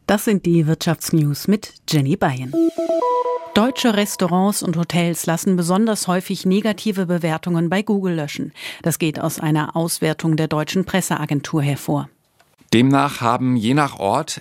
Das sind die Wirtschaftsnews mit Jenny Beyen. Deutsche Restaurants und Hotels lassen besonders häufig negative Bewertungen bei Google löschen. Das geht aus einer Auswertung der Deutschen Presseagentur hervor. Demnach haben je nach Ort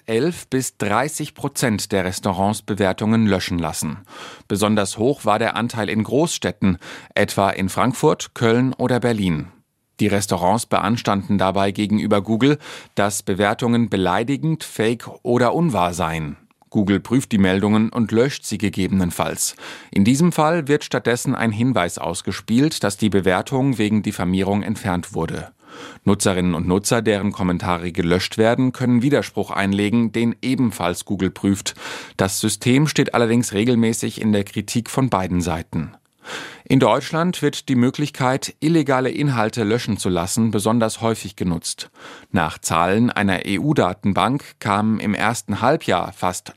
11-30% der Restaurants Bewertungen löschen lassen. Besonders hoch war der Anteil in Großstädten, etwa in Frankfurt, Köln oder Berlin. Die Restaurants beanstanden dabei gegenüber Google, dass Bewertungen beleidigend, fake oder unwahr seien. Google prüft die Meldungen und löscht sie gegebenenfalls. In diesem Fall wird stattdessen ein Hinweis ausgespielt, dass die Bewertung wegen Diffamierung entfernt wurde. Nutzerinnen und Nutzer, deren Kommentare gelöscht werden, können Widerspruch einlegen, den ebenfalls Google prüft. Das System steht allerdings regelmäßig in der Kritik von beiden Seiten. In Deutschland wird die Möglichkeit, illegale Inhalte löschen zu lassen, besonders häufig genutzt. Nach Zahlen einer EU-Datenbank kamen im ersten Halbjahr fast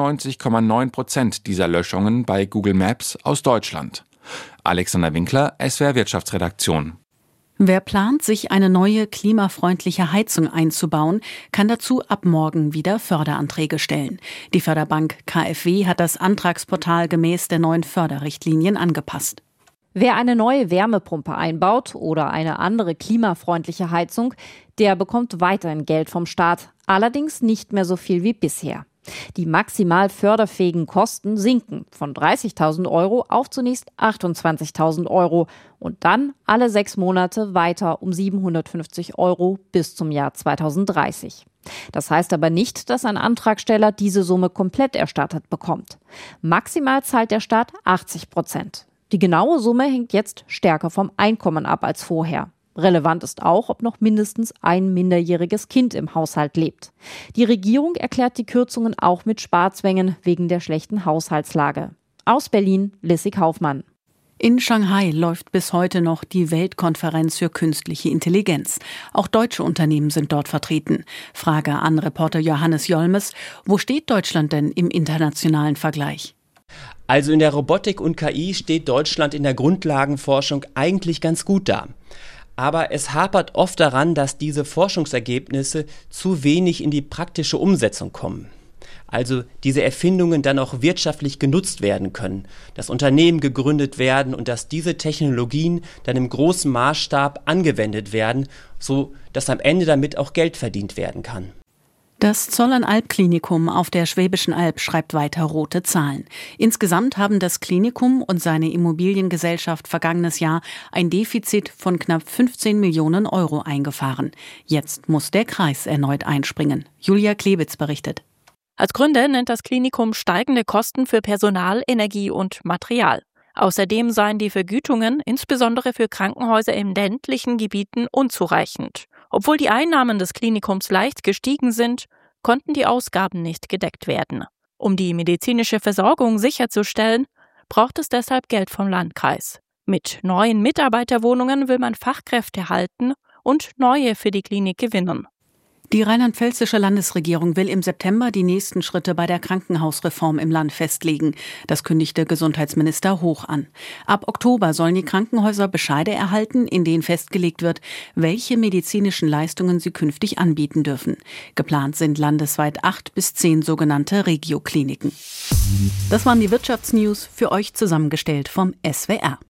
99,9% dieser Löschungen bei Google Maps aus Deutschland. Alexander Winkler, SWR Wirtschaftsredaktion. Wer plant, sich eine neue klimafreundliche Heizung einzubauen, kann dazu ab morgen wieder Förderanträge stellen. Die Förderbank KfW hat das Antragsportal gemäß der neuen Förderrichtlinien angepasst. Wer eine neue Wärmepumpe einbaut oder eine andere klimafreundliche Heizung, der bekommt weiterhin Geld vom Staat, allerdings nicht mehr so viel wie bisher. Die maximal förderfähigen Kosten sinken von 30.000 € auf zunächst 28.000 € und dann alle 6 Monate weiter um 750 € bis zum Jahr 2030. Das heißt aber nicht, dass ein Antragsteller diese Summe komplett erstattet bekommt. Maximal zahlt der Staat 80%. Die genaue Summe hängt jetzt stärker vom Einkommen ab als vorher. Relevant ist auch, ob noch mindestens ein minderjähriges Kind im Haushalt lebt. Die Regierung erklärt die Kürzungen auch mit Sparzwängen wegen der schlechten Haushaltslage. Aus Berlin, Lissy Kaufmann. In Shanghai läuft bis heute noch die Weltkonferenz für künstliche Intelligenz. Auch deutsche Unternehmen sind dort vertreten. Frage an Reporter Johannes Jolmes: Wo steht Deutschland denn im internationalen Vergleich? Also in der Robotik und KI steht Deutschland in der Grundlagenforschung eigentlich ganz gut da. Aber es hapert oft daran, dass diese Forschungsergebnisse zu wenig in die praktische Umsetzung kommen. Also diese Erfindungen dann auch wirtschaftlich genutzt werden können, dass Unternehmen gegründet werden und dass diese Technologien dann im großen Maßstab angewendet werden, so dass am Ende damit auch Geld verdient werden kann. Das Zollernalb-Klinikum auf der Schwäbischen Alb schreibt weiter rote Zahlen. Insgesamt haben das Klinikum und seine Immobiliengesellschaft vergangenes Jahr ein Defizit von knapp 15 Millionen € eingefahren. Jetzt muss der Kreis erneut einspringen. Julia Klebitz berichtet. Als Gründe nennt das Klinikum steigende Kosten für Personal, Energie und Material. Außerdem seien die Vergütungen, insbesondere für Krankenhäuser in ländlichen Gebieten, unzureichend. Obwohl die Einnahmen des Klinikums leicht gestiegen sind, konnten die Ausgaben nicht gedeckt werden. Um die medizinische Versorgung sicherzustellen, braucht es deshalb Geld vom Landkreis. Mit neuen Mitarbeiterwohnungen will man Fachkräfte halten und neue für die Klinik gewinnen. Die rheinland-pfälzische Landesregierung will im September die nächsten Schritte bei der Krankenhausreform im Land festlegen. Das kündigte Gesundheitsminister Hoch an. Ab Oktober sollen die Krankenhäuser Bescheide erhalten, in denen festgelegt wird, welche medizinischen Leistungen sie künftig anbieten dürfen. Geplant sind landesweit 8 bis 10 sogenannte Regio-Kliniken. Das waren die Wirtschaftsnews, für euch zusammengestellt vom SWR.